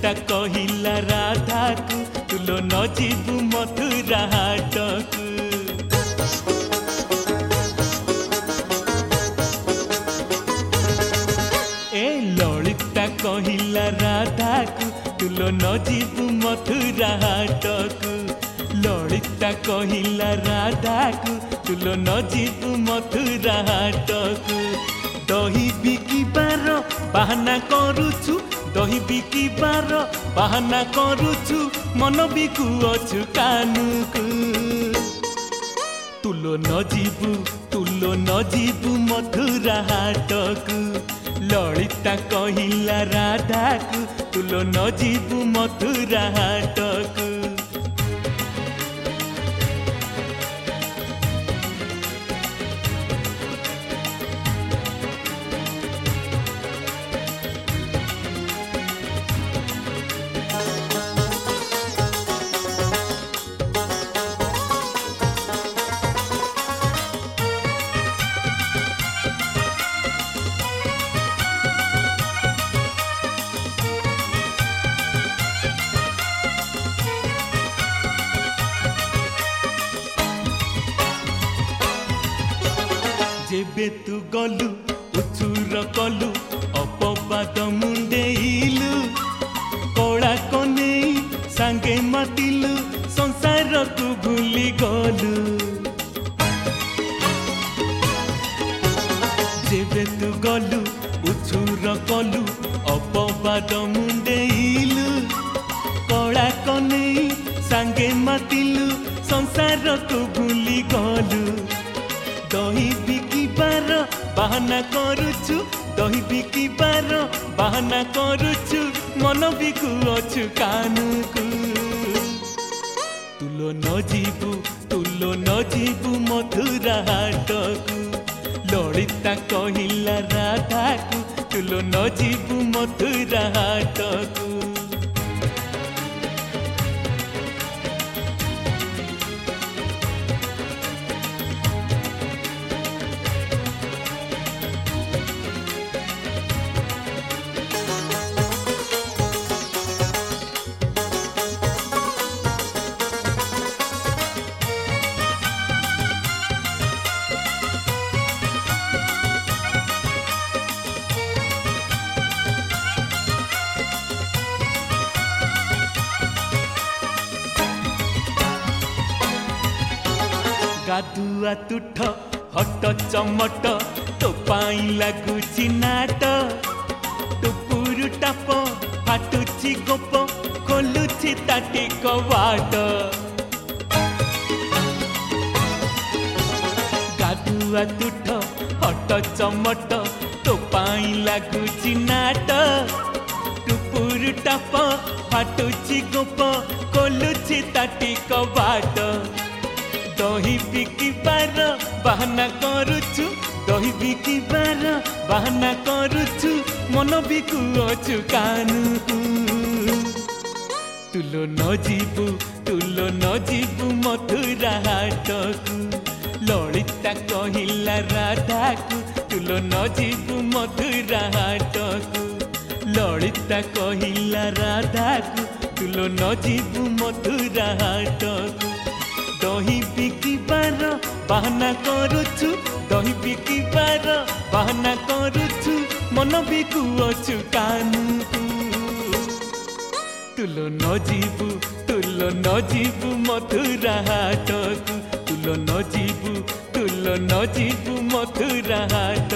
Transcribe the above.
ललिता कहिला राधा को तुलो न जीवु मथुरा हाटकु। ए ललिता कहिला राधा को तुलो न जीवु मथुरा हाटकु। ललिता कहिला राधा को तुलो न जीवु मथुरा हाटकु। दही बिकिबार बाहाना करुछु, दही बिकिबार बाहाना करुछु, मन बिकुअछु कानुकु। तुलो न जीवु मथुरा हाटकु। ललिता कहिला राधा को तुलो न जीवु मथुरा हाटकु। जेबे तू गलु उछुर कलु अपवाद मुंडेइलु, कला कने सांगे मातिलु संसार को भूली गलु। जेबे तू गलु उछुर कलु अपवाद मुंडेइलु, कला कने सांगे मातिलु संसार को भूली गलु। दही बिकिबार बाहाना करुछु, दही बिकिबार बाहाना करुछु, मन बिकुअछु कानुकु। तुलो न जीवु मथुरा हाटकु। ललिता कहिला राधा को तुलो न जीवु मथुरा हाटकु। गाधुआ तुठ हट चमट तो पाई लगुची नाट। टुपुरु टाप फाटुची गोप खोलुची ताटी कवाट। गाधुआ तुठ हट चमट तो पाई लगुची नाट। टुपुरु टाप फाटुची गोप खोलुची ताटी कवाट। दही बिकिबार बाहाना करुछु, दही बिकिबार बाहाना करुछु, मन बिकुअछु कानुकु। तुलो न जीवु मथुरा हाटकु। ललिता कहिला राधा को तुलो न जीवु मथुरा हाटकु। ललिता कहिला राधा को तुलो न जीवु मथुरा हाटकु। दही बिकिबार बाहाना करुछु, दही बिकिबार बाहाना करुछु, मन बिकुअछु कानुकु। तुलो न जीवु मथुरा हाटकु। तुलो न जीवु मथुरा हाटकु।